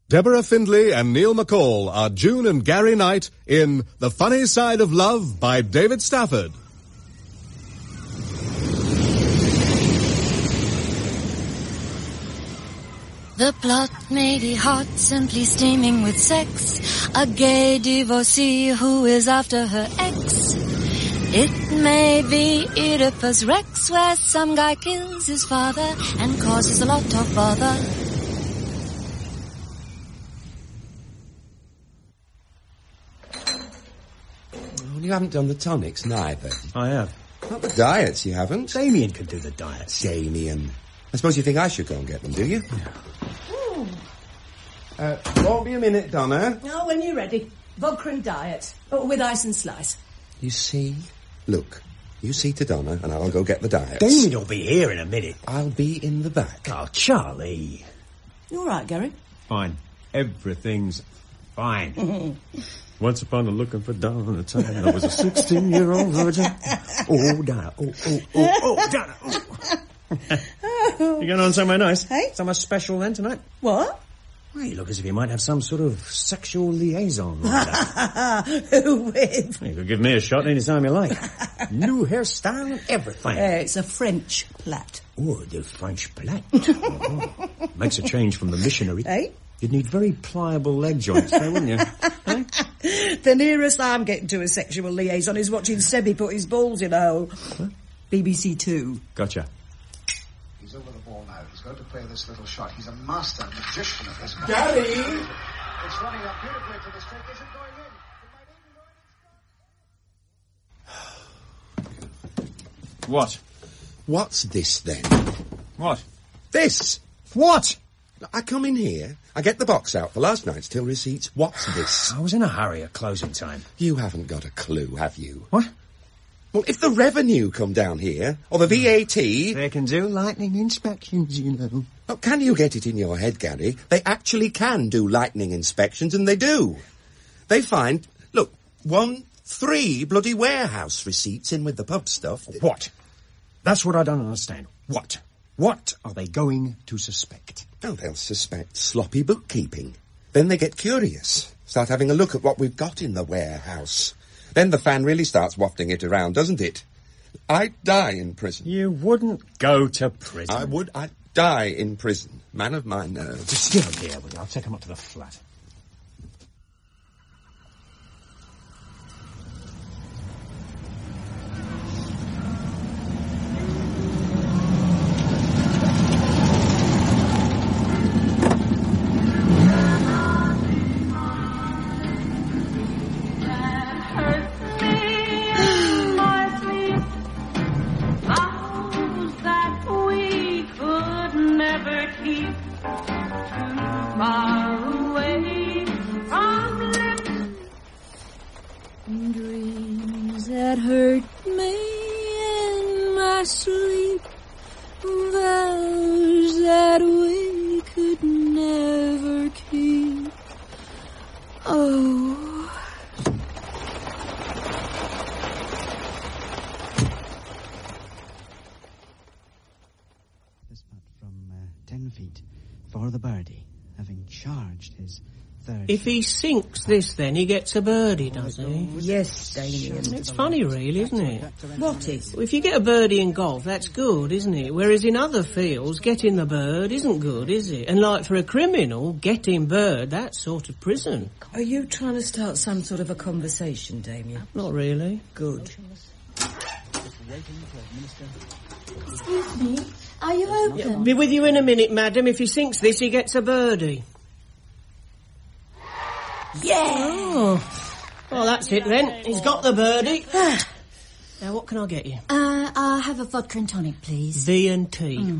Deborah Findlay and Neil McCall are June and Gary Knight in The Funny Side of Love by David Stafford. The plot may be hot, simply steaming with sex. A gay divorcee who is after her ex. It may be Oedipus Rex, where some guy kills his father and causes a lot of bother. Well, you haven't done the tonics neither. I have. Not the diets, you haven't. Damien can do the diets. Damien. I suppose you think I should go and get them, do you? Won't be a minute, Donna. Oh, when you're ready. Vodka and diet. Oh, with ice and slice. You see? Look, you see to Donna and I'll go get the diets. Damien will be here in a minute. I'll be in the back. Oh, Charlie. You all right, Gary? Fine. Everything's fine. Once upon a looking for Donna time, I was a 16-year-old virgin. Oh, Donna. Oh, Donna. You going on somewhere nice? Hey? Somewhere special then tonight? What? Well, you look as if you might have some sort of sexual liaison. Who with? You could give me a shot any time you like. New hairstyle and everything. It's a French plait. Oh, the French plait. Oh. Makes a change from the missionary. Hey? You'd need very pliable leg joints there, wouldn't you? Hey? The nearest I'm getting to a sexual liaison is watching Sebi put his balls in a hole. What? BBC Two. Gotcha. He's over the ball now. He's going to play this little shot. He's a master magician at this. Gary! It's running up beautifully to the straight. Is it going in? What? What's this then? What? This! What? I come in here, I get the box out for last night's till receipts. What's this? I was in a hurry at closing time. You haven't got a clue, have you? What? Well, if the revenue come down here, or the VAT... They can do lightning inspections, you know. Oh, can you get it in your head, Gary? They actually can do lightning inspections, and they do. They find, look, 3 bloody warehouse receipts in with the pub stuff. What? That's what I don't understand. What? What are they going to suspect? Oh, they'll suspect sloppy bookkeeping. Then they get curious, start having a look at what we've got in the warehouse. Then the fan really starts wafting it around, doesn't it? I'd die in prison. You wouldn't go to prison. I would. I'd die in prison. Man of my nerves. Just give him here, will you? I'll take him up to the flat. Dreams that hurt me in my sleep, vows that we could never keep. Oh. This putt from 10 feet for the birdie, having charged his third. If he sinks this, then he gets a birdie, does he? Yes, Damien. It's funny, really, isn't it? What is? Well, if you get a birdie in golf, that's good, isn't it? Whereas in other fields, getting the bird isn't good, is it? And like for a criminal, getting bird, that's sort of prison. Are you trying to start some sort of a conversation, Damien? Not really. Good. Excuse me, are you open? Be with you in a minute, madam. If he sinks this, he gets a birdie. Yeah! Oh. Well, that's it then. He's got the birdie. Now, what can I get you? I'll have a vodka and tonic, please. V&T.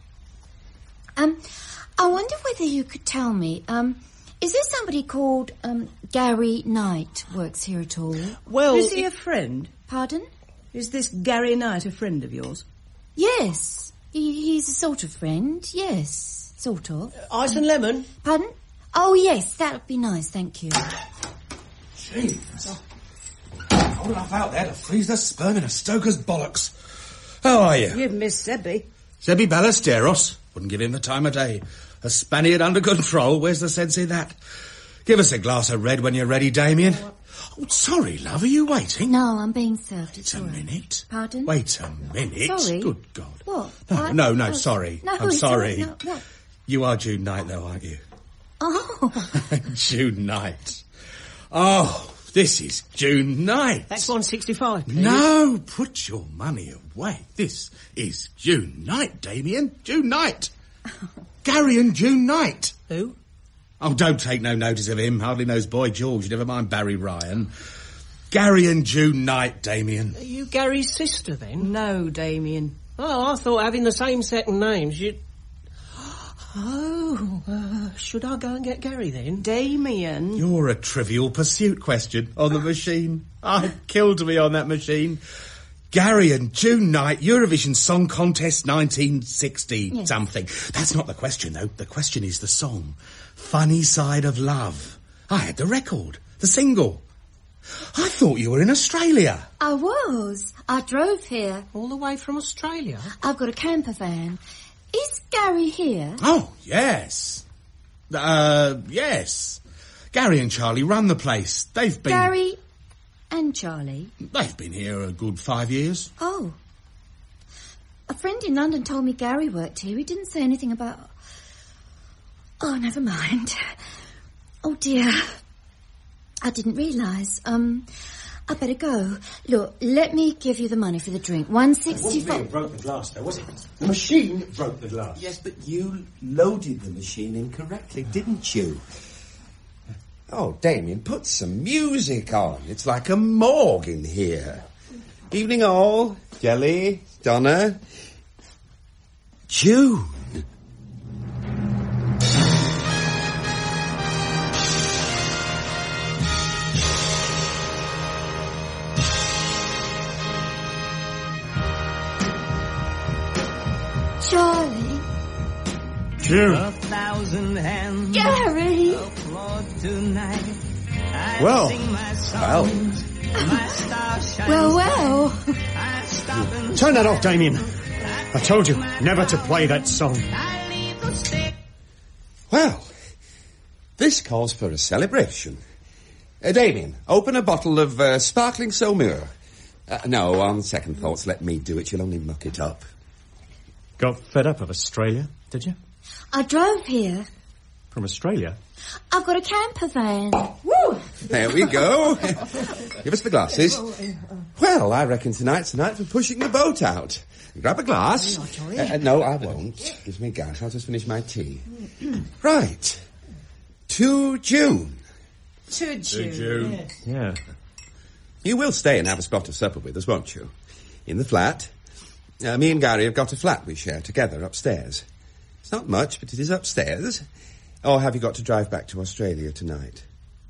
I wonder whether you could tell me, is there somebody called, Gary Knight works here at all? Well... Is he a friend? Pardon? Is this Gary Knight a friend of yours? Yes. He's a sort of friend, yes. Sort of. Ice and lemon? Pardon? Oh, yes, that would be nice, thank you. Jeez. Cold enough out there to freeze the sperm in a stoker's bollocks. How are you? You've missed Sebi. Sebi Ballesteros. Wouldn't give him the time of day. A Spaniard under control. Where's the sense in that? Give us a glass of red when you're ready, Damien. Oh, sorry, love. Are you waiting? No, I'm being served. Wait a minute. Pardon? Wait a minute. Sorry. Good God. What? No, sorry. No, I'm sorry. No, what? You are June Knight, though, aren't you? Oh. June Knight. Oh, this is June Knight. That's 165, please. No, put your money away. This is June Knight, Damien. June Knight. Gary and June Knight. Who? Oh, don't take no notice of him. Hardly knows Boy George. Never mind Barry Ryan. Gary and June Knight, Damien. Are you Gary's sister, then? No, Damien. Oh, I thought having the same second names, you'd... Oh, should I go and get Gary, then? Damien. You're a Trivial Pursuit question on the machine. I'd kill to be on that machine. Gary and June Knight, Eurovision Song Contest 1960 something. That's not the question, though. The question is the song. Funny Side of Love. I had the record, the single. I thought you were in Australia. I was. I drove here. All the way from Australia? I've got a camper van. Is Gary here? Oh, yes. Yes. Gary and Charlie run the place. They've been... Gary and Charlie? They've been here a good 5 years. Oh. A friend in London told me Gary worked here. He didn't say anything about... Oh, never mind. Oh, dear. I didn't realise. I better go. Look, let me give you the money for the drink. 165... It broke the glass, though, was it? The machine broke the glass. Yes, but you loaded the machine incorrectly, didn't you? Oh, Damien, put some music on. It's like a morgue in here. Evening all. Jelly, Donna. June. Charlie. June. 1,000 hands. Gary. Well. Well. Turn that off, Damien. I told you never to play that song. Well, this calls for a celebration. Damien, open a bottle of sparkling Saumur. No, on second thoughts, let me do it. You'll only muck it up. Got fed up of Australia, did you? I drove here. From Australia? I've got a camper van. Woo! There we go. Give us the glasses. Well, I reckon tonight's the night for pushing the boat out. Grab a glass. No, I won't. Give me a gas. I'll just finish my tea. Right. To June. To June. Yeah. You will stay and have a spot of supper with us, won't you? In the flat. Me and Gary have got a flat we share together upstairs. It's not much, but it is upstairs. Or have you got to drive back to Australia tonight?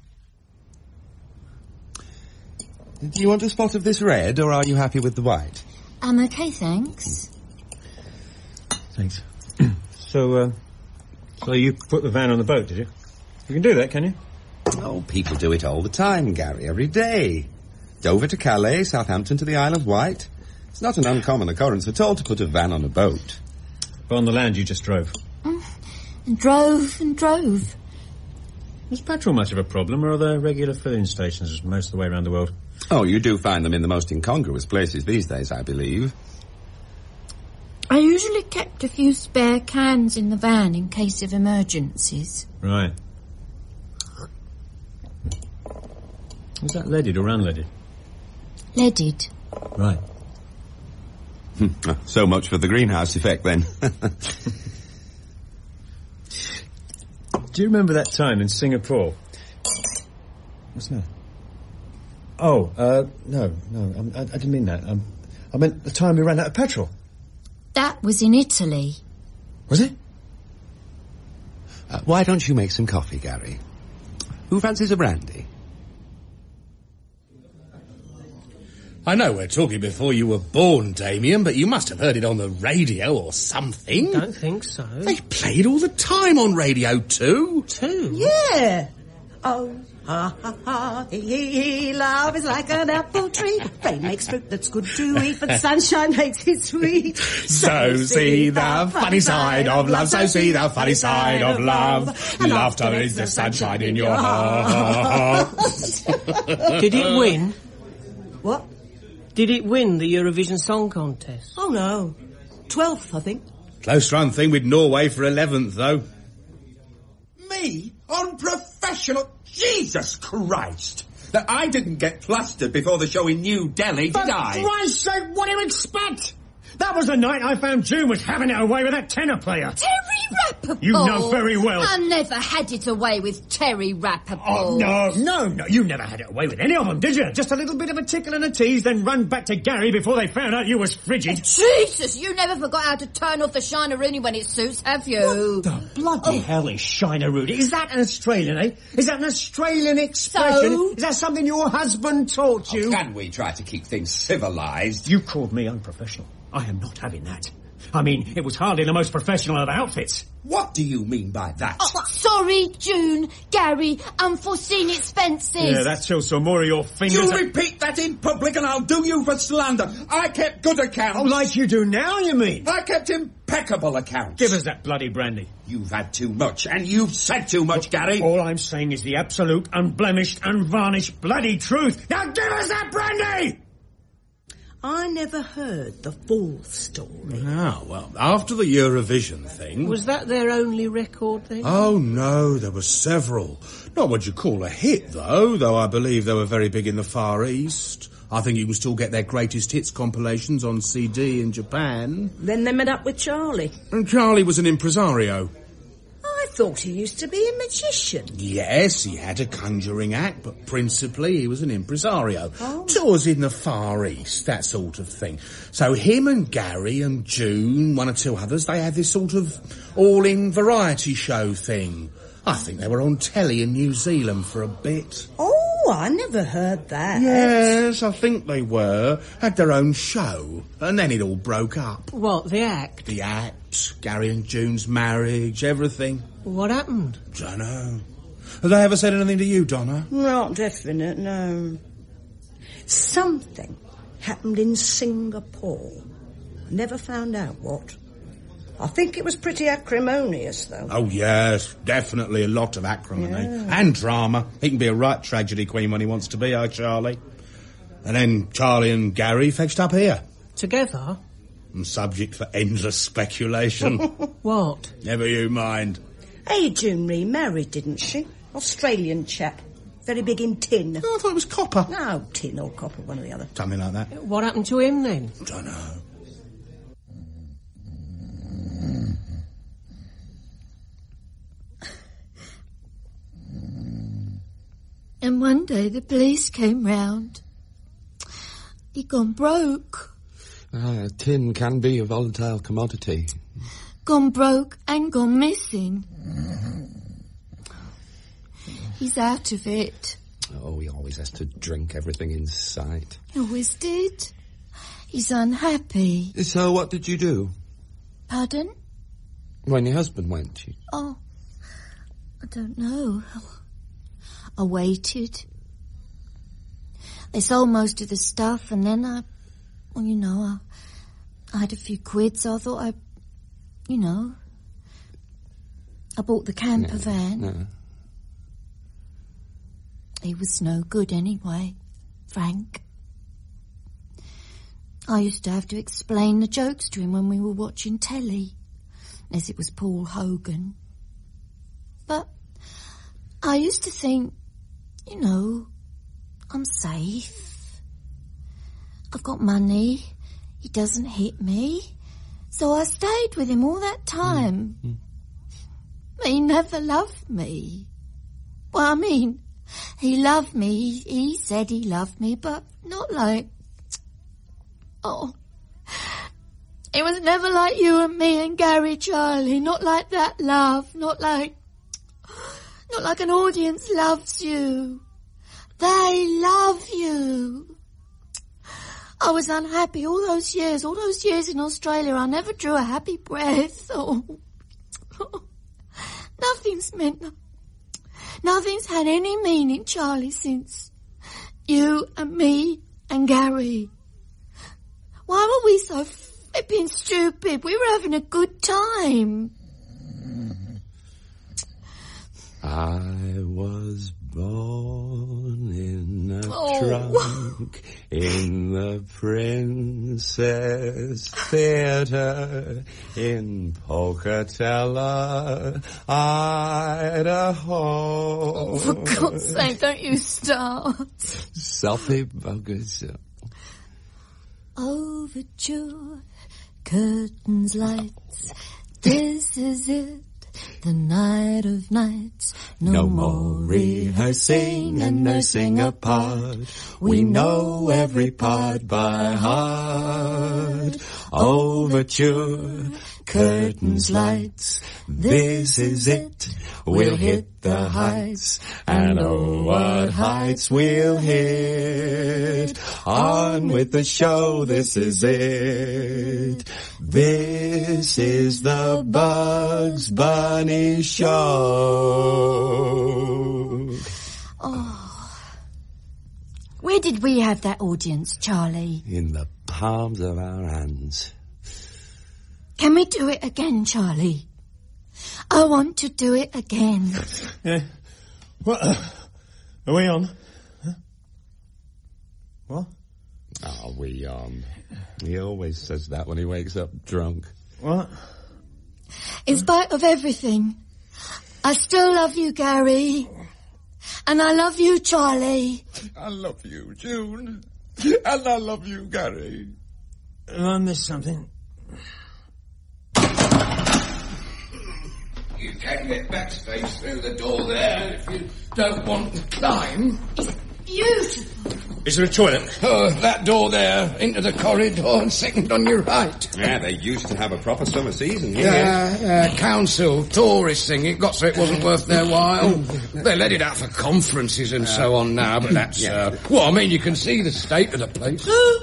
Do you want a spot of this red, or are you happy with the white? I'm okay, thanks. Thanks. So you put the van on the boat, did you? You can do that, can you? Oh, people do it all the time, Gary, every day. Dover to Calais, Southampton to the Isle of Wight. It's not an uncommon occurrence at all to put a van on a boat. But on the land you just drove? And drove. Was petrol much of a problem, or are there regular filling stations most of the way around the world? Oh, you do find them in the most incongruous places these days, I believe. I usually kept a few spare cans in the van in case of emergencies. Right. Was that leaded or unleaded? Leaded. Right. So much for the greenhouse effect, then. Do you remember that time in Singapore? What's that? Oh, no, I didn't mean that. I meant the time we ran out of petrol. That was in Italy. Was it? Why don't you make some coffee, Gary? Who fancies a brandy? I know we're talking before you were born, Damien, but you must have heard it on the radio or something. Don't think so. They played all the time on Radio 2. 2? Yeah. Oh, ha, ha, ha, hee, love is like an apple tree. Rain makes fruit that's good to eat, but sunshine makes it sweet. So see the funny side of love, so see the funny side of love. Laughter is the sunshine in your heart. Did it win? What? Did it win the Eurovision Song Contest? Oh, no. 12th, I think. Close run thing with Norway for 11th, though. Me? Unprofessional? Jesus Christ! That I didn't get plastered before the show in New Delhi, did I? For Christ's sake, what do you expect? That was the night I found June was having it away with that tenor player. Terry Rappaport! You know very well. I never had it away with Terry Rappaport. Oh, no, you never had it away with any of them, did you? Just a little bit of a tickle and a tease, then run back to Gary before they found out you was frigid. Jesus, you never forgot how to turn off the Shiner-Rooney when it suits, have you? What the bloody hell is Shiner-Rooney? Is that an Australian, eh? Is that an Australian expression? So? Is that something your husband taught you? Can we try to keep things civilised? You called me unprofessional. I am not having that. I mean, it was hardly the most professional of outfits. What do you mean by that? Oh, sorry, June, Gary, unforeseen expenses. Yeah, that shows some more of your fingers. You repeat that in public and I'll do you for slander. I kept good accounts. Oh, like you do now, you mean? I kept impeccable accounts. Give us that bloody brandy. You've had too much, and you've said too much, Gary. All I'm saying is the absolute, unblemished, unvarnished bloody truth. Now give us that brandy! I never heard the full story. Oh, well, after the Eurovision thing... Was that their only record then? Oh, no, there were several. Not what you call a hit, though I believe they were very big in the Far East. I think you can still get their greatest hits compilations on CD in Japan. Then they met up with Charlie. And Charlie was an impresario. I thought he used to be a magician. Yes, he had a conjuring act, but principally he was an impresario. Oh. Tours in the Far East, that sort of thing. So him and Gary and June, one or two others, they had this sort of all-in variety show thing. I think they were on telly in New Zealand for a bit. Oh, I never heard that. Yes, I think they were. Had their own show. And then it all broke up. What, the act? The act, Gary and June's marriage, everything. What happened? Dunno. Have they ever said anything to you, Donna? Not definite, no. Something happened in Singapore. Never found out what. I think it was pretty acrimonious, though. Oh, yes, definitely a lot of acrimony. Yeah. And drama. He can be a right tragedy queen when he wants to be, Charlie. And then Charlie and Gary fetched up here. Together? I'm subject for endless speculation. What? Never you mind. Hey, June remarried, didn't she? Australian chap. Very big in tin. Oh, I thought it was copper. No, tin or copper, one or the other. Something like that. What happened to him then? Dunno. And one day the police came round. He'd gone broke. Tin can be a volatile commodity. Gone broke and gone missing. He's out of it. Oh, he always has to drink everything in sight. He always did. He's unhappy. So what did you do? Pardon? When your husband went? Oh, I don't know. I waited. They sold most of the stuff, and then I had a few quid, so I thought I bought the camper van. No. He was no good anyway, Frank. I used to have to explain the jokes to him when we were watching telly, as it was Paul Hogan. But I used to think, I'm safe. I've got money. He doesn't hit me. So I stayed with him all that time. Mm. But he never loved me. Well, I mean, he loved me. He said he loved me, but not like... Oh. It was never like you and me and Gary, Charlie. Not like that love. Not like an audience loves you. They love you. I was unhappy all those years in Australia. I never drew a happy breath. Oh. Nothing's meant Nothing's had any meaning, Charlie, since you and me and Gary. Why were we so flipping stupid? We were having a good time. I was born in a trunk in the Princess Theatre in Pocatello, Idaho. Oh, for God's sake, don't you start. Sophie Buggers. Overture, curtains, lights, this is it. The night of nights, no more rehearsing and nursing a part. We know every part by heart. Overture, curtains, lights, this is it. We'll hit the heights, and oh, what heights we'll hit. On with the show, this is it. This is the Bugs Bunny Show. Oh. Where did we have that audience, Charlie? In the palms of our hands. Can we do it again, Charlie? I want to do it again. Yeah. What? Are we on? Huh? What? Are we on? He always says that when he wakes up drunk. What? In spite of everything, I still love you, Gary. And I love you, Charlie. I love you, June. And I love you, Gary. Have I missed something? You can get backstage through the door there if you don't want to climb. It's beautiful. Is there a toilet? Oh, that door there, into the corridor, and second on your right. Yeah, they used to have a proper summer season here. Council, tourist thing. It got so it wasn't worth their while. They let it out for conferences and so on now, but that's... well, I mean, you can see the state of the place.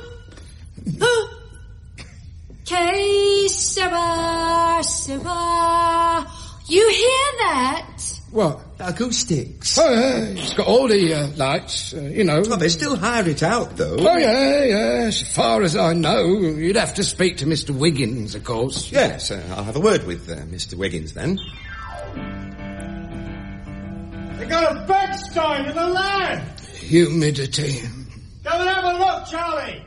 Okay, Sarah, Sarah. You hear that? What? Acoustics. Oh, yeah, it's got all the lights, you know. Well, they still hire it out, though. Oh, yeah. As far as I know, you'd have to speak to Mr. Wiggins, of course. Yes, I'll have a word with Mr. Wiggins, then. They got a Bechstein in the land! Humidity. Go and have a look, Charlie!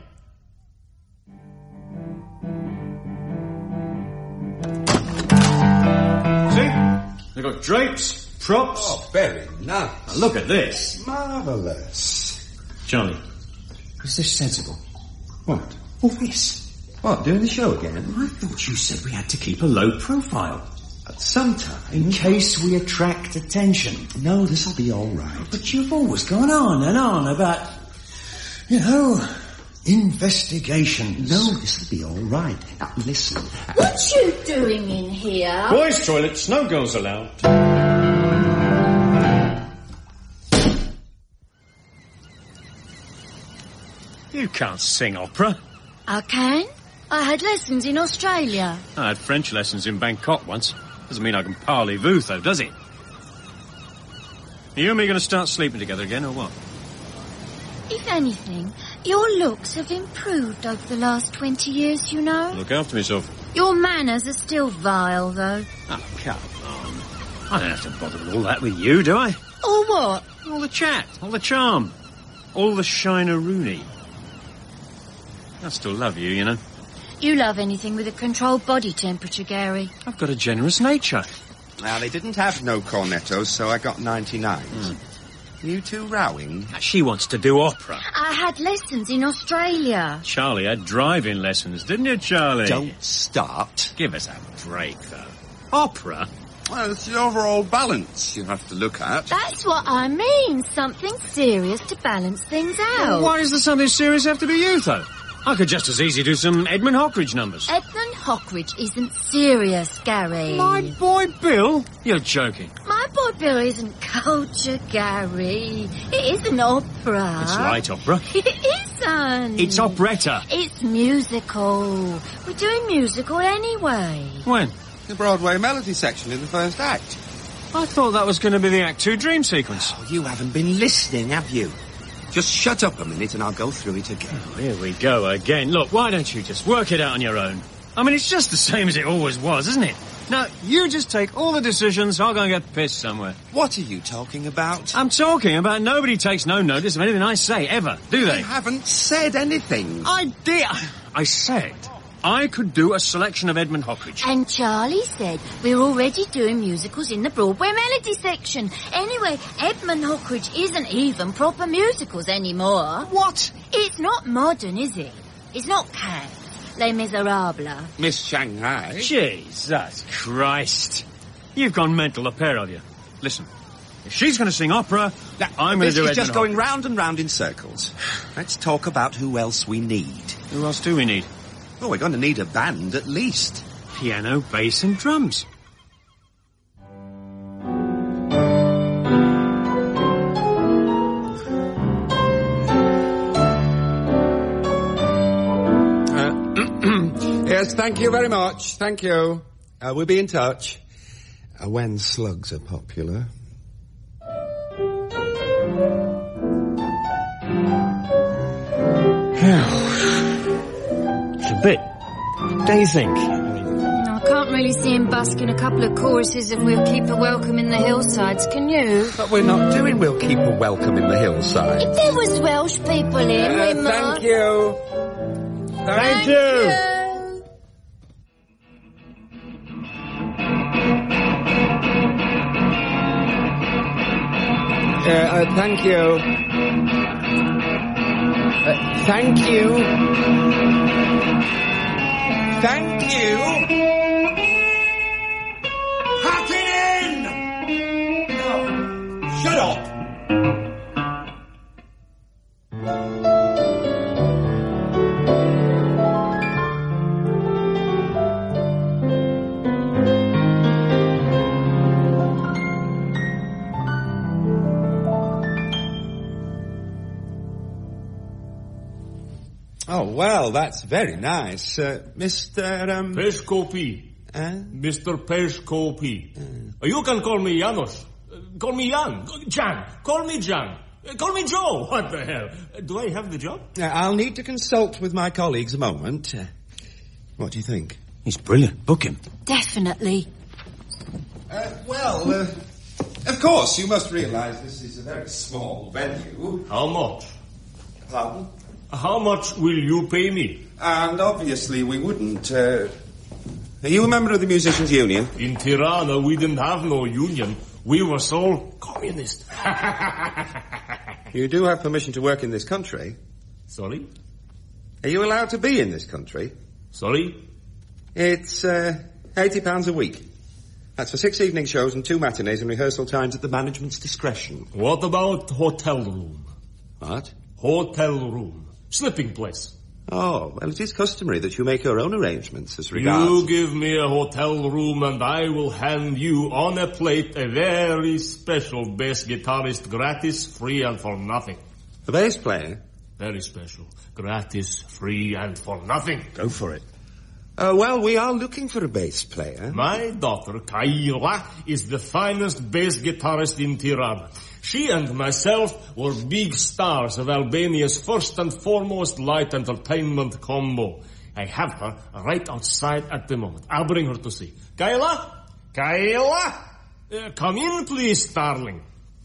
See? They got drapes, props. Oh, very nice. Now look at this. Marvellous. Charlie, is this sensible? What? All this. What, doing the show again? I thought you said we had to keep a low profile. At some time. In case we attract attention. No, this'll be all right. But you've always gone on and on about, investigations. No, this'll be all right. Now, listen. What you doing in here? Boys' toilets, no girls allowed. You can't sing opera. I can. I had lessons in Australia. I had French lessons in Bangkok once. Doesn't mean I can parlez-vous, though, does it? Are you and me going to start sleeping together again, or what? If anything, your looks have improved over the last 20 years, you know. Look after myself. Your manners are still vile, though. Oh, come on. I don't have to bother with all that with you, do I? Or what? All the chat, all the charm, all the shiner-rooney. I still love you, you know. You love anything with a controlled body temperature, Gary. I've got a generous nature. Now, they didn't have no cornettos, so I got 99. You two rowing? She wants to do opera. I had lessons in Australia. Charlie had driving lessons, didn't you, Charlie? Don't start. Give us a break, though. Opera? Well, it's the overall balance you have to look at. That's what I mean. Something serious to balance things out. Well, why does the something serious have to be you, though? I could just as easy do some Edmund Hockridge numbers. Edmund Hockridge isn't serious, Gary. My boy Bill? You're joking. My boy Bill isn't culture, Gary. It isn't opera. It's light opera. It isn't. It's operetta. It's musical. We're doing musical anyway. When? The Broadway melody section in the first act. I thought that was going to be the Act 2 dream sequence. Oh, you haven't been listening, have you? Just shut up a minute and I'll go through it again. Oh, here we go again. Look, why don't you just work it out on your own? I mean, it's just the same as it always was, isn't it? Now, you just take all the decisions, I'll go and get pissed somewhere. What are you talking about? I'm talking about nobody takes no notice of anything I say, ever, do they? I haven't said anything. I did. I said I could do a selection of Edmund Hockridge. And Charlie said we're already doing musicals in the Broadway Melody section. Anyway, Edmund Hockridge isn't even proper musicals anymore. What? It's not modern, is it? It's not Cats, Les Miserables. Miss Shanghai? Jesus Christ. You've gone mental, the pair of you. Listen, if she's going to sing opera, I'm going to do Edmund This is just Hockridge. going round and round in circles. Let's talk about who else we need. Who else do we need? Well, we're going to need a band at least. Piano, bass and drums. Yes, thank you very much. Thank you. We'll be in touch. When slugs are popular. It's a bit. Don't you think? I can't really see him busking a couple of choruses of We'll Keep Her Welcome in the Hillsides, can you? But we're not doing We'll Keep Her Welcome in the Hillside. If there was Welsh people in, we might... Thank you. Thank you. Thank you. Thank you. Thank you. Pack it in! No. Shut up! Oh, well, that's very nice. Mr. Peshkopi. Mr. Peshkopi. You can call me Janos. Call me Jan. Jan. Call me Jan. Call me Joe. What the hell? Do I have the job? I'll need to consult with my colleagues a moment. What do you think? He's brilliant. Book him. Definitely. Well, of course, you must realise this is a very small venue. How much? Pardon? How much will you pay me? And obviously we wouldn't, Are you a member of the Musicians' Union? In Tirana, we didn't have no union. We were sole communist. You do have permission to work in this country. Sorry? Are you allowed to be in this country? Sorry? It's, £80 a week. That's for 6 evening shows and 2 matinees and rehearsal times at the management's discretion. What about hotel room? What? Hotel room. Sleeping place. Oh, well, it is customary that you make your own arrangements as regards... You give me a hotel room and I will hand you on a plate a very special bass guitarist, gratis, free and for nothing. A bass player? Very special. Gratis, free and for nothing. Go for it. Well, we are looking for a bass player. My daughter, Kaila, is the finest bass guitarist in Tirana. She and myself were big stars of Albania's first and foremost light entertainment combo. I have her right outside at the moment. I'll bring her to see. Kaila? Kaila? Come in, please, darling.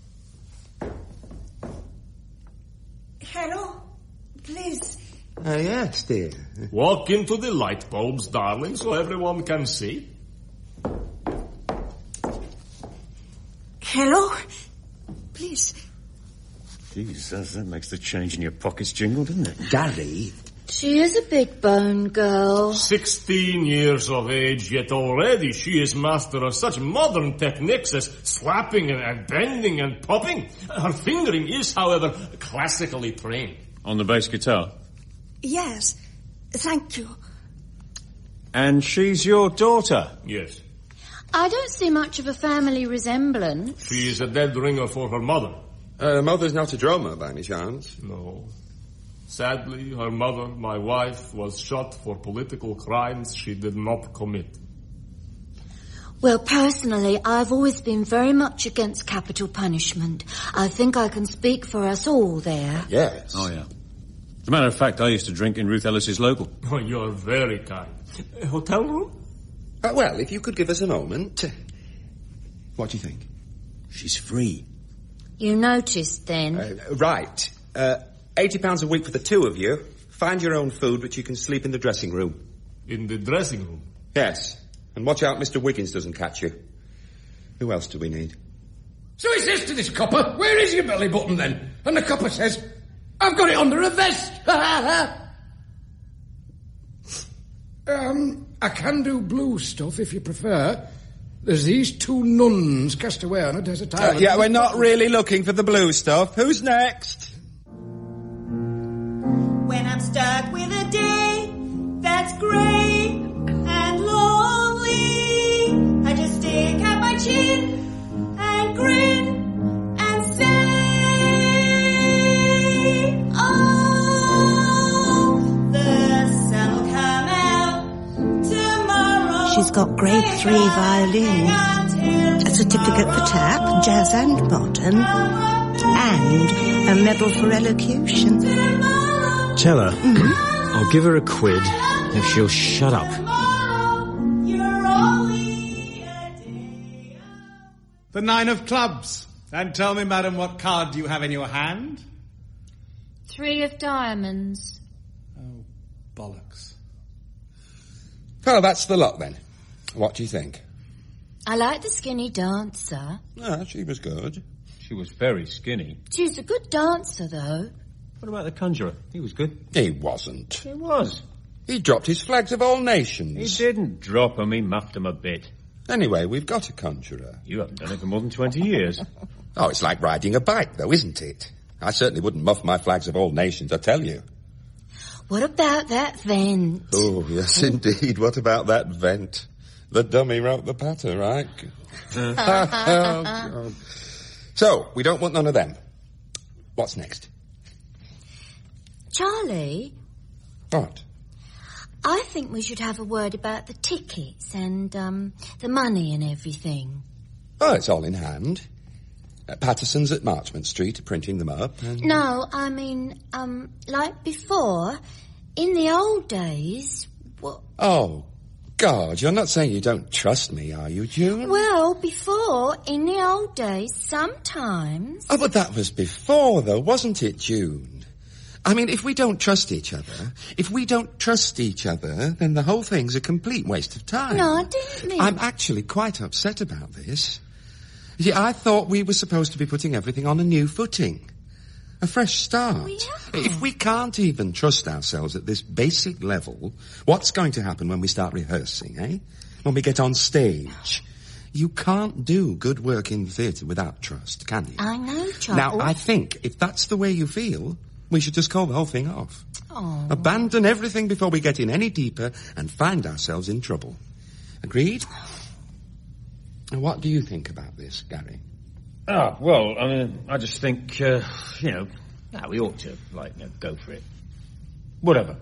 Hello? Please. Yes, dear. Walk into the light bulbs, darling, so everyone can see. Hello? Please. Jesus, that makes the change in your pockets jingle, doesn't it? Gary. She is a big bone girl. 16 years of age, yet already she is master of such modern techniques as slapping and bending and popping. Her fingering is, however, classically trained. On the bass guitar? Yes. Thank you. And she's your daughter? Yes. I don't see much of a family resemblance. She is a dead ringer for her mother. Mother's not a drummer, by any chance? No. Sadly, her mother, my wife, was shot for political crimes she did not commit. Well, personally, I've always been very much against capital punishment. I think I can speak for us all there. Yes. Oh, yeah. As a matter of fact, I used to drink in Ruth Ellis's local. Oh, you're very kind. Hotel room? Well, if you could give us a moment. What do you think? She's free. You noticed, then? Right. £80 a week for the two of you. Find your own food, but you can sleep in the dressing room. In the dressing room? Yes. And watch out Mr. Wiggins doesn't catch you. Who else do we need? So he says to this copper, where is your belly button then? And the copper says, I've got it under a vest. I can do blue stuff if you prefer. There's these two nuns cast away on a desert island. Yeah, we're not really looking for the blue stuff. Who's next? When I'm stuck with a day that's grey and lonely, I just stick out my chin and grin and say, oh, the sun'll come out tomorrow. She's got grade 3 violin, a certificate for tap, jazz and modern, and a medal for elocution. Tell her. I'll give her a quid if she'll shut up. The 9 of clubs. And tell me, madam, what card do you have in your hand? 3 of diamonds. Oh, bollocks. Oh, that's the lot, then. What do you think? I like the skinny dancer. Ah, she was good. She was very skinny. She's a good dancer, though. What about the conjurer? He was good. He wasn't. He was. He dropped his flags of all nations. He didn't drop them, he muffed them a bit. Anyway, we've got a conjurer. You haven't done it for more than 20 years. Oh, it's like riding a bike, though, isn't it? I certainly wouldn't muff my flags of all nations, I tell you. What about that vent? Oh, yes, indeed. What about that vent? The dummy wrote the patter, right? Oh, God. So, we don't want none of them. What's next? Charlie? What? I think we should have a word about the tickets and, the money and everything. Oh, it's all in hand. Patterson's at Marchmont Street are printing them up. And... No, I mean, like before, in the old days... What? Oh, God, you're not saying you don't trust me, are you, June? Well, before, in the old days, sometimes... Oh, but that was before, though, wasn't it, June? I mean, if we don't trust each other, then the whole thing's a complete waste of time. No, I didn't mean... I'm actually quite upset about this. You see, I thought we were supposed to be putting everything on a new footing. A fresh start. Yeah. If we can't even trust ourselves at this basic level, what's going to happen when we start rehearsing, eh? When we get on stage? You can't do good work in theatre without trust, can you? I know, Charlie. Now, I think if that's the way you feel... we should just call the whole thing off. Oh. Abandon everything before we get in any deeper and find ourselves in trouble. Agreed? And what do you think about this, Gary? Ah, well, I mean, I just think, we ought to, go for it. Whatever,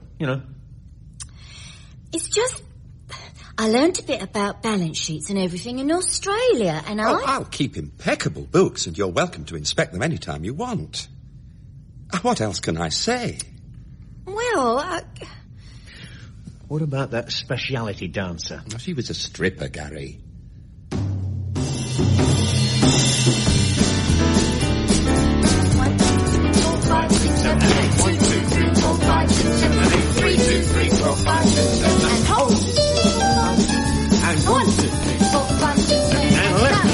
It's just... I learnt a bit about balance sheets and everything in Australia, and I'll keep impeccable books, and you're welcome to inspect them any time you want. What else can I say? Well, What about that speciality dancer? Oh, she was a stripper, Gary. And hold. And 1, 2, 3, 4, 5, 6, 7, and left.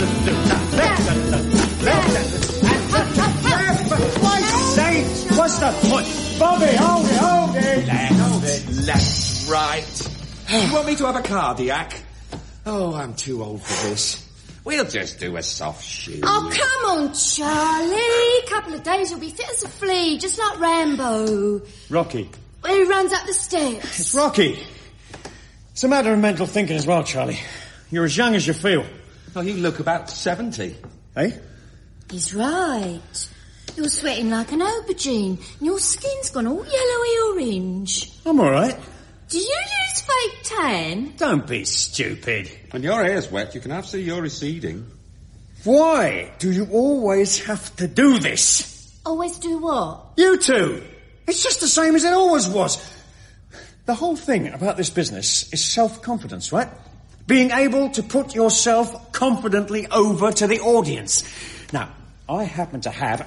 What's the point? Bobby, hold it! Left, right. You want me to have a cardiac? Oh, I'm too old for this. We'll just do a soft shoe. Oh, come on, Charlie. Couple of days you'll be fit as a flea, just like Rambo. Rocky. When he runs up the steps. It's Rocky. It's a matter of mental thinking as well, Charlie. You're as young as you feel. Oh, you look about 70. Eh? He's right. You're sweating like an aubergine, and your skin's gone all yellowy orange. I'm all right. Do you use fake tan? Don't be stupid. When your hair's wet, you can have to see you're receding. Why do you always have to do this? Always do what? You two! It's just the same as it always was. The whole thing about this business is self-confidence, right? Being able to put yourself confidently over to the audience. Now, I happen to have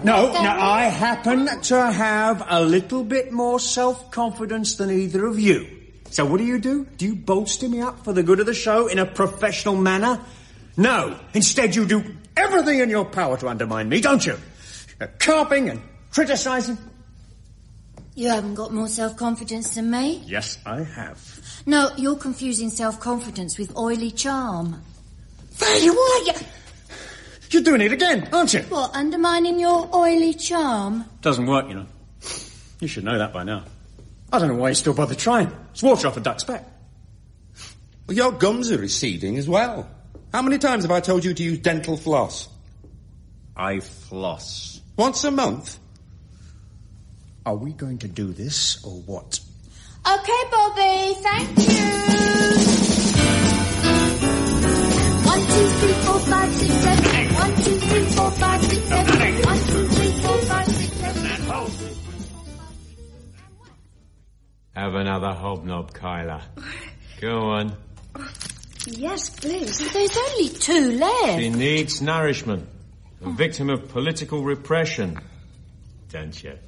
a little bit more self-confidence than either of you. So what do? Do you bolster me up for the good of the show in a professional manner? No. Instead, you do everything in your power to undermine me, don't you? Carping and criticising. You haven't got more self-confidence than me? Yes, I have. No, you're confusing self-confidence with oily charm. There you are! You're doing it again, aren't you? What, undermining your oily charm? Doesn't work, you know. You should know that by now. I don't know why you still bother trying. It's water off a duck's back. Well, your gums are receding as well. How many times have I told you to use dental floss? I floss. Once a month? Are we going to do this or what? Okay, Bobby, thank you. 1, 2, 3, 4, 5, 6, 7. 1, 2, 3, 4, 5, 6, 7. 1, 2, 3, 4, 5, 6, 7. Have another hobnob, Kyla. Go on. Yes, please. There's only 2 left. She needs nourishment. A victim of political repression. Don't you?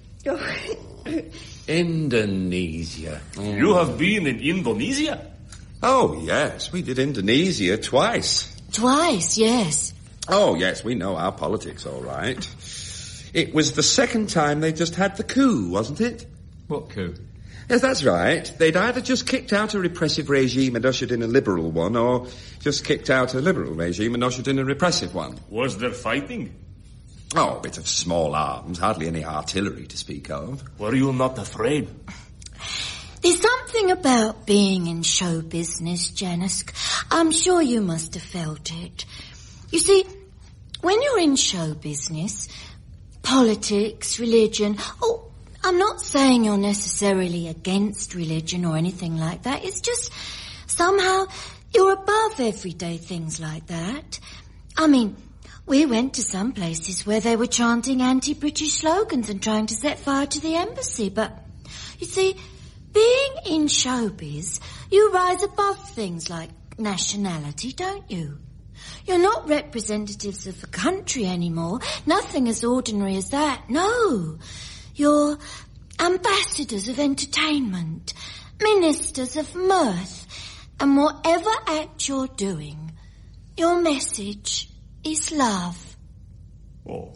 Indonesia. You have been in Indonesia? Oh, yes. We did Indonesia twice. Twice, yes. Oh, yes, we know our politics, all right. It was the second time they just had the coup, wasn't it? What coup? Yes, that's right. They'd either just kicked out a repressive regime and ushered in a liberal one, or just kicked out a liberal regime and ushered in a repressive one. Was there fighting? Oh, a bit of small arms, hardly any artillery to speak of. Were you not afraid? There's something about being in show business, Janice. I'm sure you must have felt it. You see, when you're in show business, politics, religion... Oh, I'm not saying you're necessarily against religion or anything like that. It's just somehow you're above everyday things like that. I mean, we went to some places where they were chanting anti-British slogans and trying to set fire to the embassy. But, you see, being in showbiz, you rise above things like nationality, don't you? You're not representatives of the country anymore. Nothing as ordinary as that. No. You're ambassadors of entertainment, ministers of mirth, and whatever act you're doing, your message is love. Oh.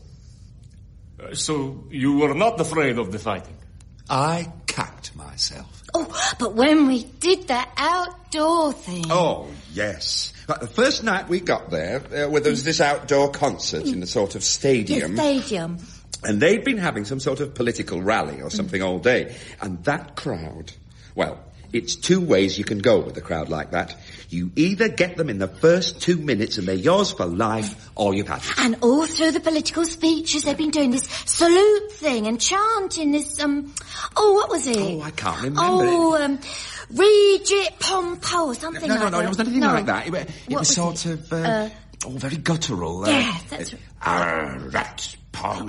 So you were not afraid of the fighting? I cacked myself. Oh, but when we did that outdoor thing... Oh, yes. But the first night we got there, there was this outdoor concert in a sort of stadium. The stadium. And they'd been having some sort of political rally or something all day. And that crowd... Well, it's 2 ways you can go with a crowd like that. You either get them in the first 2 minutes and they're yours for life, or you've had it. And all through the political speeches they've been doing this salute thing and chanting this, oh, what was it? Oh, I can't remember it. Regit Pompo or something like that. No, it wasn't anything like that. It was sort of, very guttural. Yeah, that's right.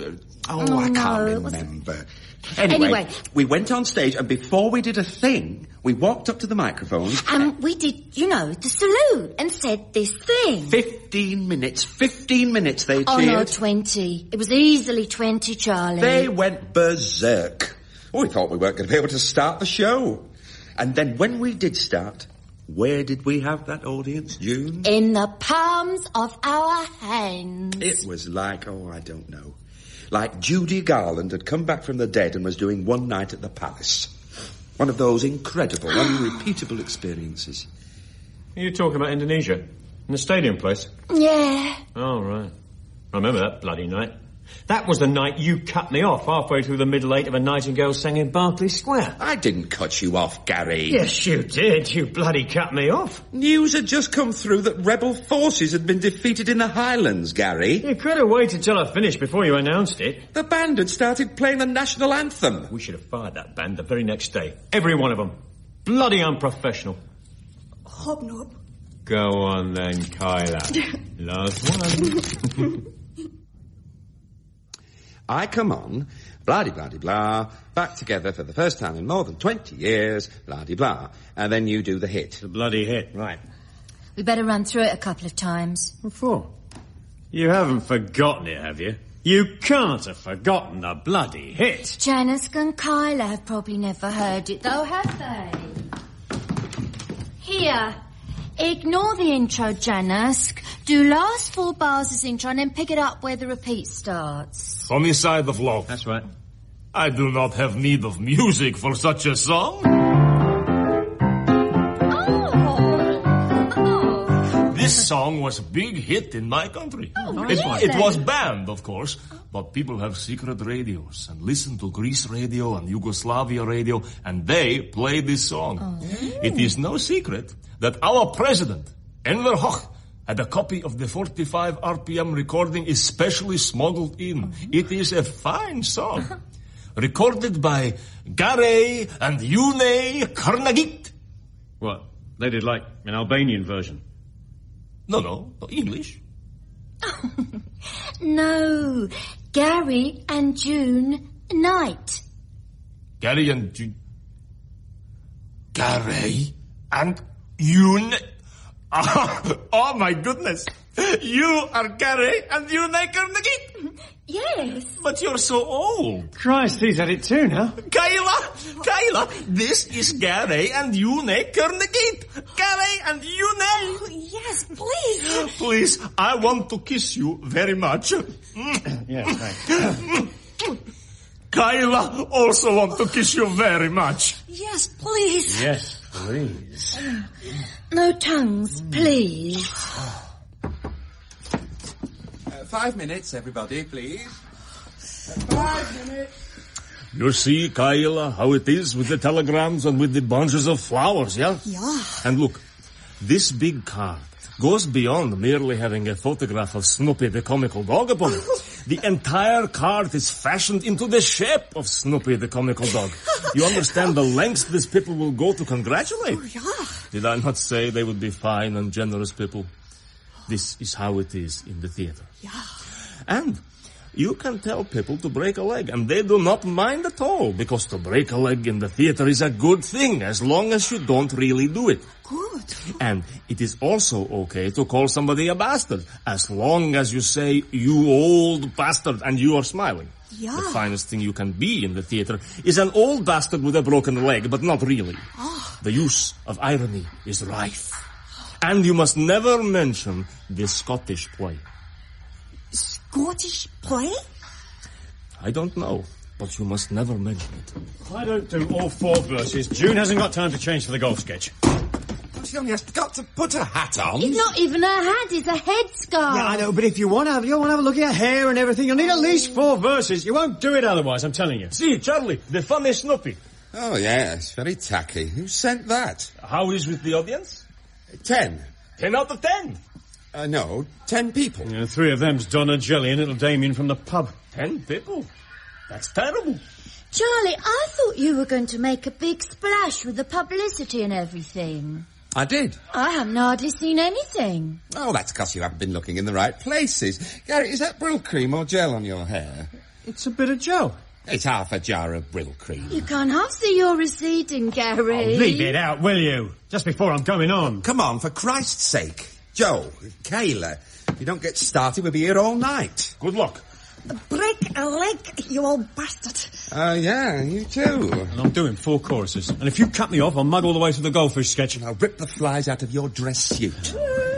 I can't remember. Anyway, we went on stage, and before we did a thing, we walked up to the microphones. And we did, the salute and said this thing. 15 minutes they cheered. Oh, no, 20. It was easily 20, Charlie. They went berserk. Oh, we thought we weren't going to be able to start the show. And then when we did start, where did we have that audience, June? In the palms of our hands. It was like, I don't know. Like Judy Garland had come back from the dead and was doing One Night at the Palace. One of those incredible, unrepeatable experiences. Are you talking about Indonesia? In the stadium place? Yeah. Oh, right. I remember that bloody night. That was the night you cut me off halfway through the middle eight of A Nightingale Sang in Berkeley Square. I didn't cut you off, Gary. Yes, you did. You bloody cut me off. News had just come through that rebel forces had been defeated in the Highlands, Gary. You could have waited till I finished before you announced it. The band had started playing the national anthem. We should have fired that band the very next day. Every one of them. Bloody unprofessional. Hobnob. Go on then, Kyla. Last one. I come on, blah-de-blah-de-blah, back together for the first time in more than 20 years, blah-de-blah. And then you do the hit. The bloody hit, right. We better run through it a couple of times. What for? You haven't forgotten it, have you? You can't have forgotten the bloody hit. Janisk and Kyla have probably never heard it, though, have they? Here. Ignore the intro, Janisk. Do last 4 bars as intro and then pick it up where the repeat starts. Funny Side of Love. That's right. I do not have need of music for such a song. This song was a big hit in my country. Oh, really? It was banned, of course, but people have secret radios and listen to Greece radio and Yugoslavia radio, and they play this song. Oh. It is no secret that our president, Enver Hoxha, had a copy of the 45 RPM recording especially smuggled in. It is a fine song. Recorded by Gary and June Karnagit. What? They did like an Albanian version. No, English. No, Gary and June Knight. Gary and June... Gary and June... Oh, my goodness. You are Gary and June Karnagit. Yes. But you're so old. Christ, he's had it too now. Kyla, this is Gary and June Karnagit. Gary and June. Oh, yes, please. Please, I want to kiss you very much. Yes, right. Kyla also want to kiss you very much. Yes, please. Yes, please. No tongues, please. 5 minutes, everybody, please. 5 minutes. You see, Kyla, how it is with the telegrams and with the bunches of flowers, yeah? Yeah. And look, this big card goes beyond merely having a photograph of Snoopy the comical dog upon it. The entire card is fashioned into the shape of Snoopy the comical dog. You understand the lengths these people will go to congratulate? Oh, yeah. Did I not say they would be fine and generous people? This is how it is in the theater. Yeah. And you can tell people to break a leg, and they do not mind at all, because to break a leg in the theater is a good thing, as long as you don't really do it. Good. And it is also okay to call somebody a bastard, as long as you say, "You old bastard," and you are smiling. Yeah. The finest thing you can be in the theater is an old bastard with a broken leg, but not really. Oh. The use of irony is rife. And you must never mention the Scottish play. Scottish play? I don't know, but you must never mention it. I don't do all 4 verses. June hasn't got time to change for the golf sketch. She only has got to put a hat on. It's not even a hat, it's a headscarf. Yeah, I know, but if you want to have a look at your hair and everything, you'll need at least 4 verses. You won't do it otherwise, I'm telling you. See, Charlie, the funny Snoopy. Oh, yes, very tacky. Who sent that? How is with the audience? 10. 10 out of 10. No, 10 people. Yeah, 3 of them's Donna Jelly and little Damien from the pub. 10 people? That's terrible. Charlie, I thought you were going to make a big splash with the publicity and everything. I did. I haven't hardly seen anything. Oh, that's because you haven't been looking in the right places. Gary, is that Brill cream or gel on your hair? It's a bit of gel. It's half a jar of Brill cream. You can't half see you're receding, Gary. Oh, leave it out, will you? Just before I'm going on. Come on, for Christ's sake. Joe, Kayla, if you don't get started, we'll be here all night. Good luck. Break a leg, you old bastard. Yeah, you too. And I'm doing 4 choruses. And if you cut me off, I'll mug all the way to the goldfish sketch. And I'll rip the flies out of your dress suit.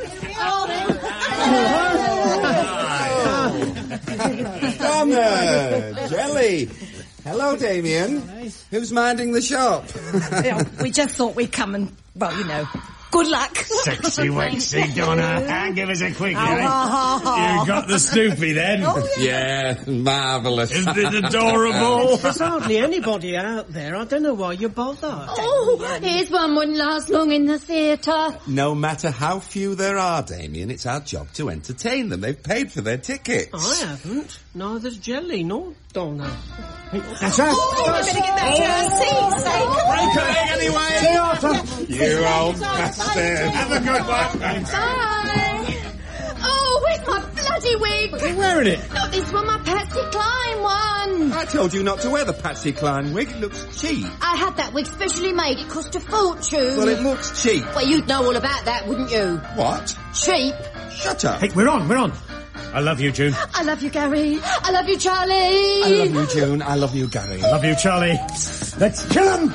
Donna, Jelly. Hello, Damien. Who's minding the shop? We just thought we'd come and, well, you know, good luck. Sexy, waxy, Donna. Give us a quick, You got the Snoopy then? Oh, yeah, marvellous. Isn't it adorable? There's hardly anybody out there. I don't know why you bother. Oh, here's one wouldn't last long in the theatre. No matter how few there are, Damien, it's our job to entertain them. They've paid for their tickets. I haven't. Neither's Jelly nor Donna. That's us. Oh, we better get back to our seats, eh? Break a leg anyway. See you, Arthur. You old bastard. Have a good one. Bye. Oh, where's my bloody wig? You're wearing it. Not this one, my Patsy Cline one. I told you not to wear the Patsy Cline wig. It looks cheap. I had that wig specially made. It cost a fortune. Well, it looks cheap. Well, you'd know all about that, wouldn't you? What? Cheap. Shut up. Hey, we're on. I love you, June. I love you, Gary. I love you, Charlie. I love you, June. I love you, Gary. I love you, Charlie. Let's kill him.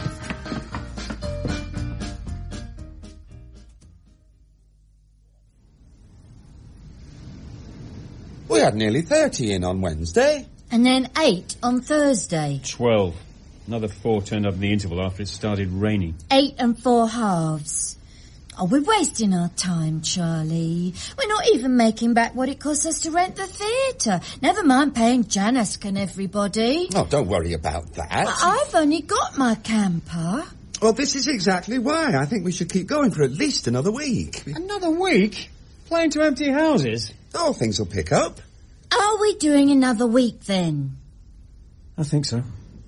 We had nearly 30 in on Wednesday. And then 8 on Thursday. 12. Another 4 turned up in the interval after it started raining. 8 and 4 halves. Oh, we're wasting our time, Charlie. We're not even making back what it costs us to rent the theatre. Never mind paying Janice and everybody. Oh, don't worry about that. I've only got my camper. Well, this is exactly why. I think we should keep going for at least another week. Another week? Playing to empty houses? Oh, things will pick up. Are we doing another week then? I think so.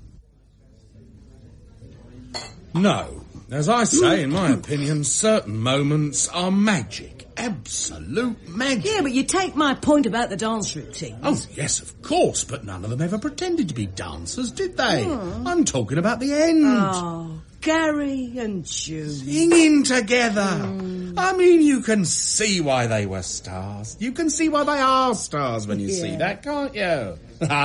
No. As I say, in my opinion, certain moments are magic. Absolute magic. Yeah, but you take my point about the dance routine. Oh, yes, of course, but none of them ever pretended to be dancers, did they? I'm talking about the end. Oh, Gary and June. Singing together. I mean, you can see why they were stars. You can see why they are stars when you see that, can't you?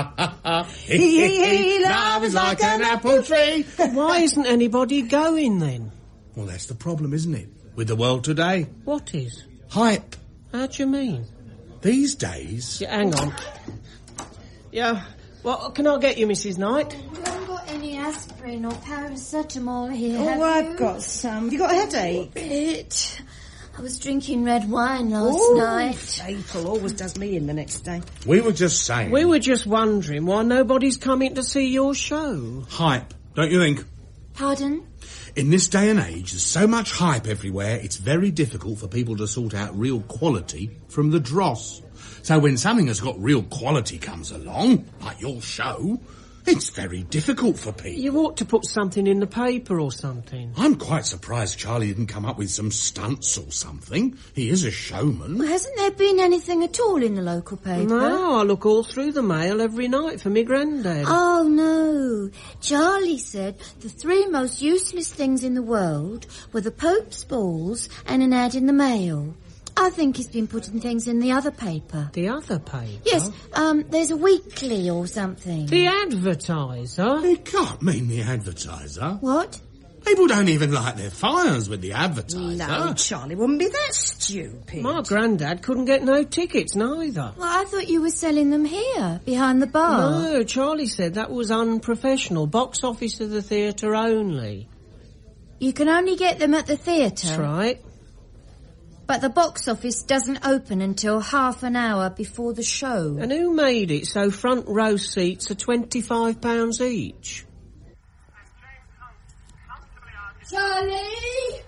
Love is like an apple tree. Why isn't anybody going then? Well, that's the problem, isn't it? With the world today. What is? Hype. How do you mean? These days... Yeah, hang on. Yeah, what can I get you, Mrs. Knight? You haven't got any aspirin or paracetamol here, Oh, have I've you? got some. Have you got a headache? Bit. I was drinking red wine last night. April always does me in the next day. We were just saying... We were just wondering why nobody's coming to see your show. Hype, don't you think? Pardon? In this day and age, there's so much hype everywhere, it's very difficult for people to sort out real quality from the dross. So when something that's got real quality comes along, like your show, it's very difficult for people. You ought to put something in the paper or something. I'm quite surprised Charlie didn't come up with some stunts or something. He is a showman. Well, hasn't there been anything at all in the local paper? No, I look all through the mail every night for me granddad. Oh, no. Charlie said the 3 most useless things in the world were the Pope's balls and an ad in the Mail. I think he's been putting things in the other paper. The other paper? Yes, there's a weekly or something. The Advertiser? It can't mean the Advertiser. What? People don't even light their fires with the Advertiser. No, Charlie wouldn't be that stupid. My granddad couldn't get no tickets neither. Well, I thought you were selling them here, behind the bar. No, Charlie said that was unprofessional. Box office of the theatre only. You can only get them at the theatre? That's right. But the box office doesn't open until half an hour before the show. And who made it so front row seats are £25 each? Charlie!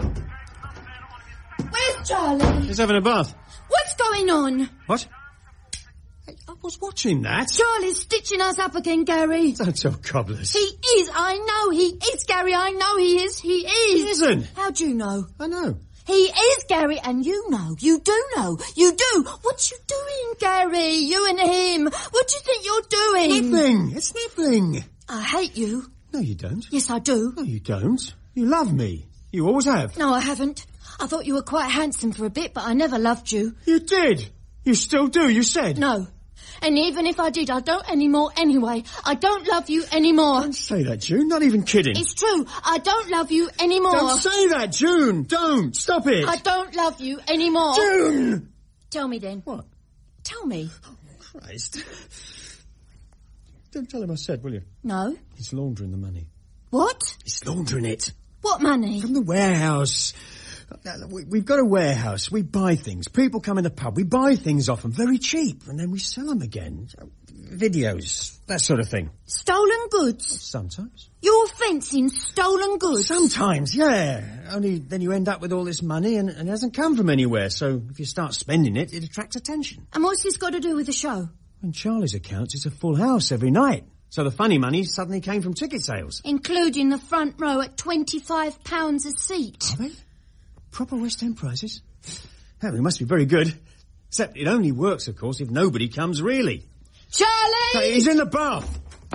Where's Charlie? He's having a bath. What's going on? What? Hey, I was watching that. Charlie's stitching us up again, Gary. Don't tell cobblers. He is, I know he is, Gary, I know he is, he is. He isn't. How'd you know? I know. He is, Gary, and you know. You do know. You do. What you doing, Gary? You and him. What do you think you're doing? Nothing. It's nothing. I hate you. No, you don't. Yes, I do. No, you don't. You love me. You always have. No, I haven't. I thought you were quite handsome for a bit, but I never loved you. You did. You still do, you said. No. And even if I did, I don't anymore anyway. I don't love you anymore. Don't say that, June. Not even kidding. It's true. I don't love you anymore. Don't say that, June. Don't. Stop it. I don't love you anymore. June! Tell me then. What? Tell me. Oh, Christ. Don't tell him I said, will you? No. He's laundering the money. What? He's laundering it. What money? From the warehouse. We've got a warehouse. We buy things. People come in the pub. We buy things off them very cheap, and then we sell them again. Videos, that sort of thing. Stolen goods? Sometimes. You're fencing stolen goods? Sometimes, yeah. Only then you end up with all this money and it hasn't come from anywhere, so if you start spending it, it attracts attention. And what's this got to do with the show? In Charlie's accounts, it's a full house every night. So the funny money suddenly came from ticket sales. Including the front row at £25 a seat. Are they? Proper West End prices? Oh, they must be very good. Except it only works, of course, if nobody comes really. Charlie! He's in the bath!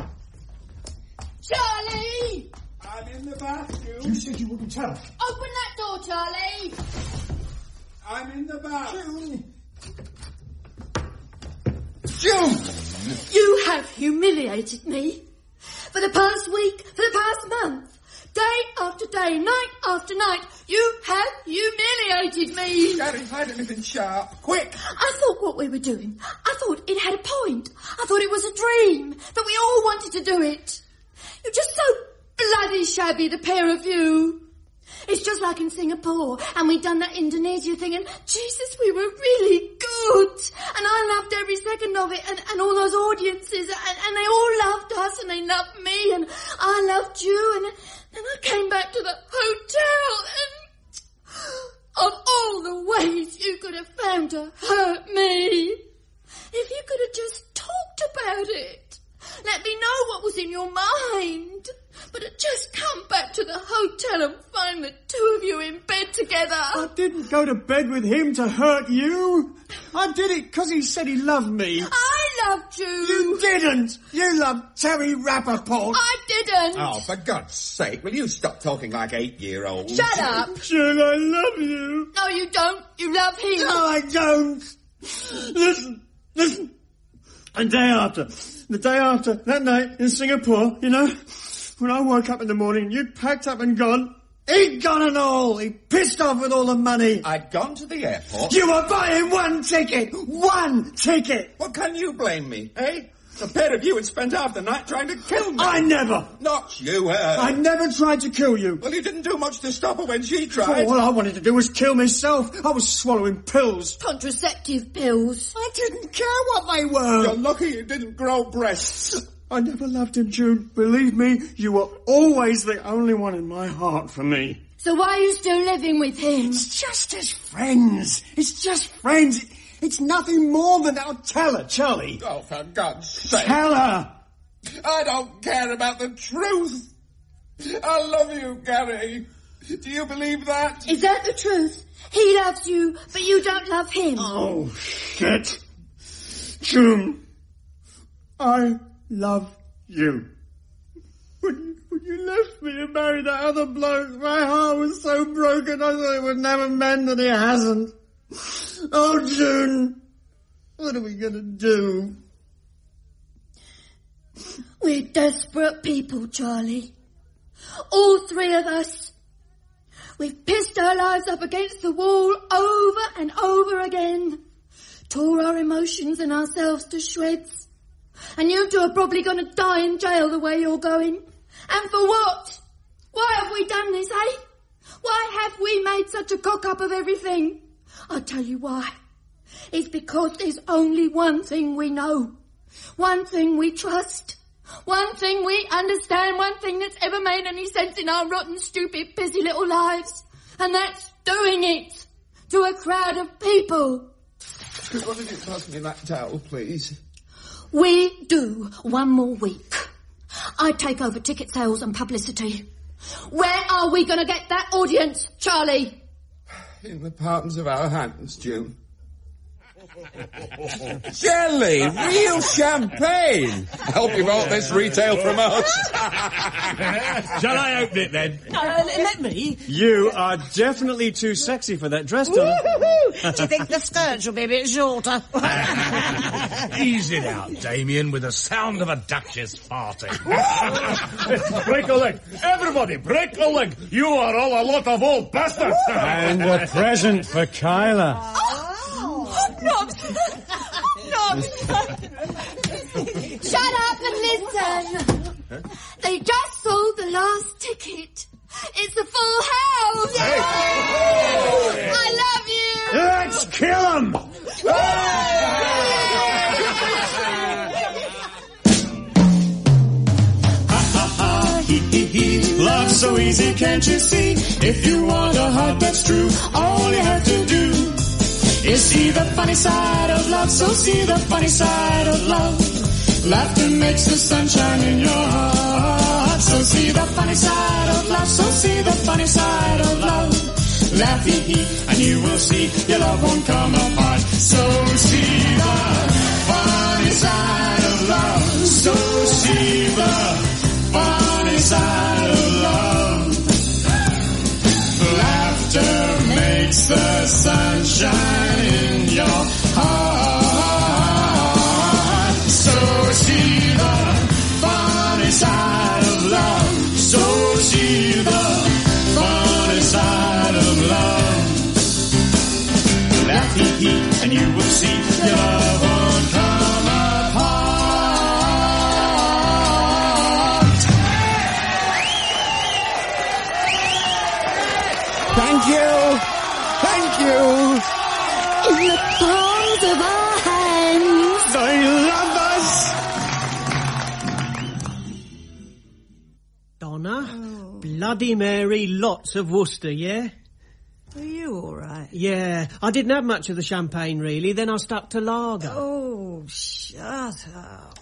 Charlie! I'm in the bathroom. You said you wouldn't tell. Open that door, Charlie! I'm in the bath. June! You have humiliated me. For the past week, for the past month, day after day, night after night, you have humiliated me. Gary, find anything sharp. Quick! I thought what we were doing, I thought it had a point. I thought it was a dream, that we all wanted to do it. You're just so bloody shabby, the pair of you. It's just like in Singapore, and we'd done that Indonesia thing, and Jesus, we were really good. And I loved every second of it, and all those audiences, and they all loved us, and they loved me, and I loved you, and then I came back to the hotel, and of all the ways you could have found to hurt me, if you could have just talked about it, let me know what was in your mind. But to just come back to the hotel and find the two of you in bed together. I didn't go to bed with him to hurt you. I did it because he said he loved me. I loved you. You didn't. You loved Terry Rappaport. I didn't. Oh, for God's sake, will you stop talking like 8-year-olds? Shut up. June, I love you. No, you don't. You love him. No, I don't. Listen. The day after, that night in Singapore, you know, when I woke up in the morning, you'd packed up and gone. He'd gone and all. He pissed off with all the money. I'd gone to the airport. You were buying one ticket. One ticket. What can you blame me, eh? A pair of you had spent half the night trying to kill me. I never. Not you, her. I never tried to kill you. Well, you didn't do much to stop her when she tried. All I wanted to do was kill myself. I was swallowing pills. Contraceptive pills. I didn't care what they were. You're lucky you didn't grow breasts. I never loved him, June. Believe me, you were always the only one in my heart for me. So why are you still living with him? It's just as friends. It's just friends. It's nothing more than... I'll tell her, Charlie. Oh, for God's sake. Tell her. I don't care about the truth. I love you, Gary. Do you believe that? Is that the truth? He loves you, but you don't love him. Oh, shit. June, I love you. When you left me and married that other bloke, my heart was so broken I thought it would never mend, and it hasn't. Oh, June, what are we going to do? We're desperate people, Charlie. All three of us. We've pissed our lives up against the wall over and over again. Tore our emotions and ourselves to shreds. And you two are probably going to die in jail the way you're going. And for what? Why have we done this, eh? Why have we made such a cock-up of everything? I'll tell you why. It's because there's only one thing we know. One thing we trust. One thing we understand. One thing that's ever made any sense in our rotten, stupid, busy little lives. And that's doing it to a crowd of people. What did you pass me that towel, please? We do one more week. I take over ticket sales and publicity. Where are we going to get that audience, Charlie? In the palms of our hands, June. Jelly! Real champagne! I hope you bought this retail from us. Shall I open it then? Let me. You are definitely too sexy for that dress, Donna. Do you think the skirt should be a bit shorter? Ease it out, Damien, with the sound of a duchess farting. Break a leg. Everybody, break a leg. You are all a lot of old bastards. And a present for Kyla. Shut up and listen. They just sold the last ticket. It's a full house. Hey. I love you. Let's kill him. Love's so easy, can't you see? If you want a heart that's true, all you have to do is see the funny side of love. So see the funny side of love. Laughter makes the sunshine in your heart. So see the funny side of love. So see the funny side of love. Laugh, hee, hee, and you will see your love won't come apart. So see the funny side of love. So see the funny side of love. Laughter makes the sunshine in your heart. So see the funny side of love. So see the funny side of love. Laugh, hee, hee, and you will see your love won't come apart. Thank you. Thank you. In the palms of our hands. They love us. Donna, Bloody Mary, lots of Worcester, yeah? Are you all right? Yeah, I didn't have much of the champagne, really. Then I stuck to lager. Oh, shut up.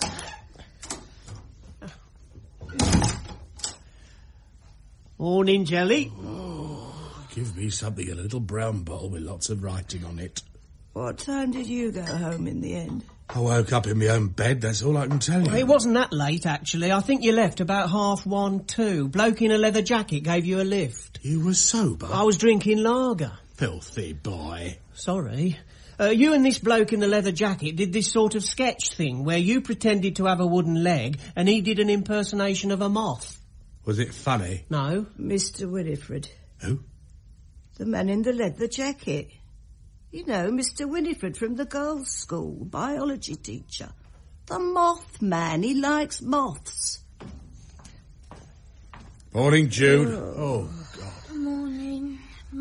Morning, Jelly. Give me something, a little brown bowl with lots of writing on it. What time did you go home in the end? I woke up in my own bed, that's all I can tell you. Well, it wasn't that late, actually. I think you left about 1:30. Bloke in a leather jacket gave you a lift. You were sober? I was drinking lager. Filthy boy. Sorry. You and this bloke in the leather jacket did this sort of sketch thing where you pretended to have a wooden leg and he did an impersonation of a moth. Was it funny? No. Mr. Winifred. Who? The man in the leather jacket. You know, Mr. Winifred from the girls' school, biology teacher. The moth man, he likes moths. Morning, Jude. Oh, God. Morning.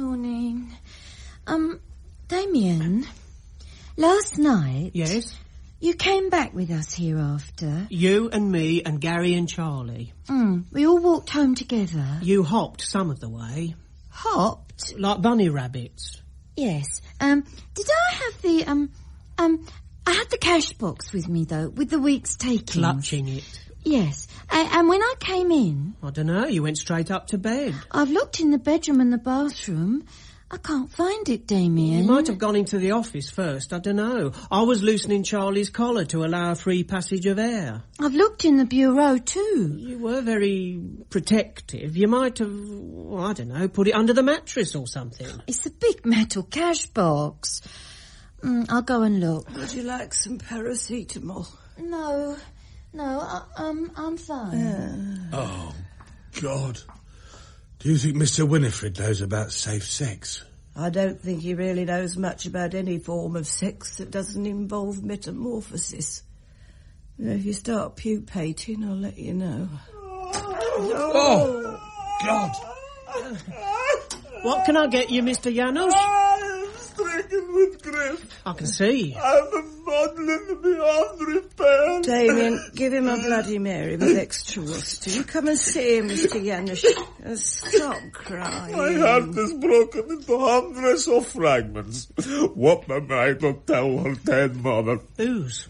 Damien, last night... Yes? You came back with us here after. You and me and Gary and Charlie. We all walked home together. You hopped some of the way. Hopped? Like bunny rabbits. Yes. Did I have the, I had the cash box with me, though, with the week's takings. Clutching it. Yes. And when I came in... I don't know, you went straight up to bed. I've looked in the bedroom and the bathroom. I can't find it, Damien. You might have gone into the office first, I don't know. I was loosening Charlie's collar to allow a free passage of air. I've looked in the bureau, too. You were very protective. You might have, well, I don't know, put it under the mattress or something. It's a big metal cash box. I'll go and look. Would you like some paracetamol? No, I'm fine. Oh, God. Do you think Mr. Winifred knows about safe sex? I don't think he really knows much about any form of sex that doesn't involve metamorphosis. If you start pupating, I'll let you know. Oh, God. What can I get you, Mr. Janusz? I'm stricken with grief. I can see. I'm muddling beyond repair. Damien, give him a Bloody Mary with extra Worcester. You come and see him, Mr. Janusz. Stop crying. My heart is broken into hundreds of fragments. What am I to tell her dead mother? Whose?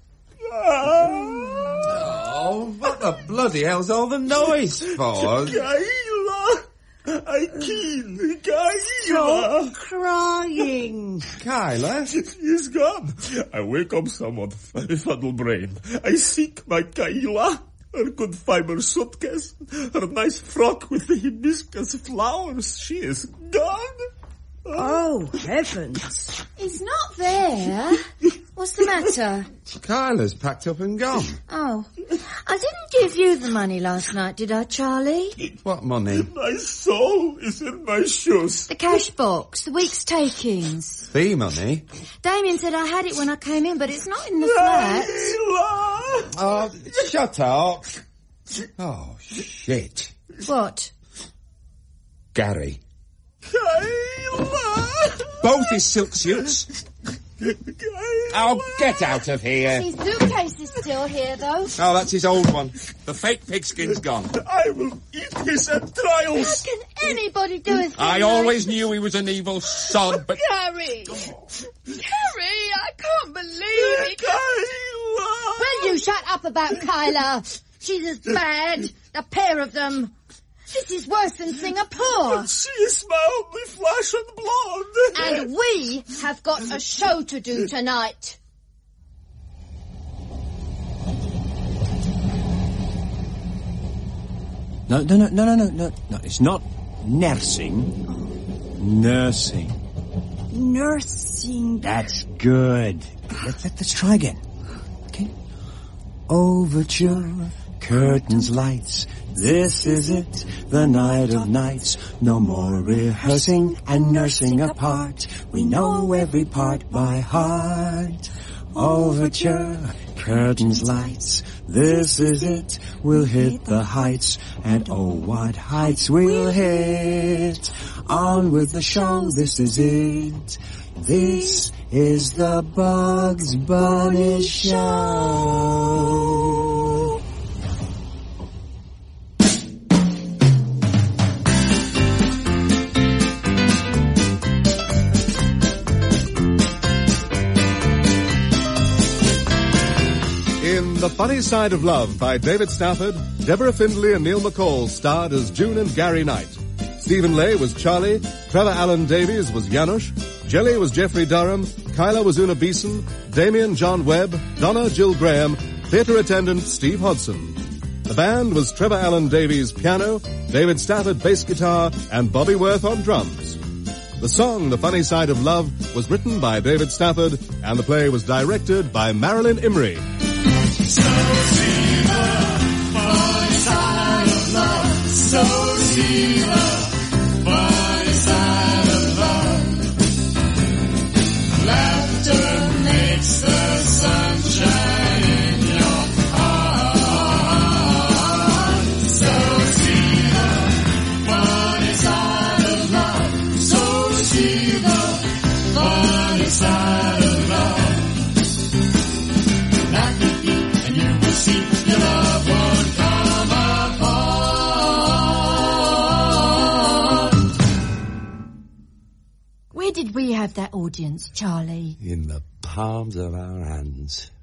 Oh, what the bloody hell's all the noise for? Kyla! I killed Kyla! Stop crying! Kyla? She's gone. I wake up somewhat fuddled brain. I seek my Kyla. Her good fiber suitcase. Her nice frock with the hibiscus flowers. She is gone. Oh, heavens. He's not there. What's the matter? Kyla's packed up and gone. Oh, I didn't give you the money last night, did I, Charlie? What money? My soul is in my shoes. The cash box, the week's takings. The money? Damien said I had it when I came in, but it's not in the flat. Oh, shut up. Oh, shit. What? Gary. Kyla! Both his silk suits. Oh, get out of here. His suitcase is still here, though. Oh, that's his old one. The fake pigskin's gone. I will eat his entrails. How can anybody do a thing I always knew he was an evil sod, but... Gary! Gary, I can't believe it. Kyla! Kyla! Will you shut up about Kyla? She's as bad, the pair of them. This is worse than Singapore. She is my only flesh and blood. And we have got a show to do tonight. No, it's not nursing. Nursing. Nursing. That's good. Let's try again. Okay. Overture, curtains, lights. This is it, the night of nights. No more rehearsing and nursing apart. We know every part by heart. Overture, curtains, lights. This is it, we'll hit the heights. And oh, what heights we'll hit. On with the show, this is it. This is the Bugs Bunny Show. In The Funny Side of Love by David Stafford, Deborah Findlay and Neil McCall starred as June and Gary Knight. Stephen Lay was Charlie, Trevor Allen Davies was Janusz, Jelly was Geoffrey Durham, Kyla was Una Beeson, Damien John Webb, Donna Jill Graham, theatre attendant Steve Hodson. The band was Trevor Allen Davies piano, David Stafford bass guitar, and Bobby Worth on drums. The song The Funny Side of Love was written by David Stafford, and the play was directed by Marilyn Imrie. So see the funny side of love. So see the funny side of love. Laughter makes the sunshine in your heart. So see the funny side of love. So see the funny side of love. See, your love won't come apart. Where did we have that audience, Charlie? In the palms of our hands.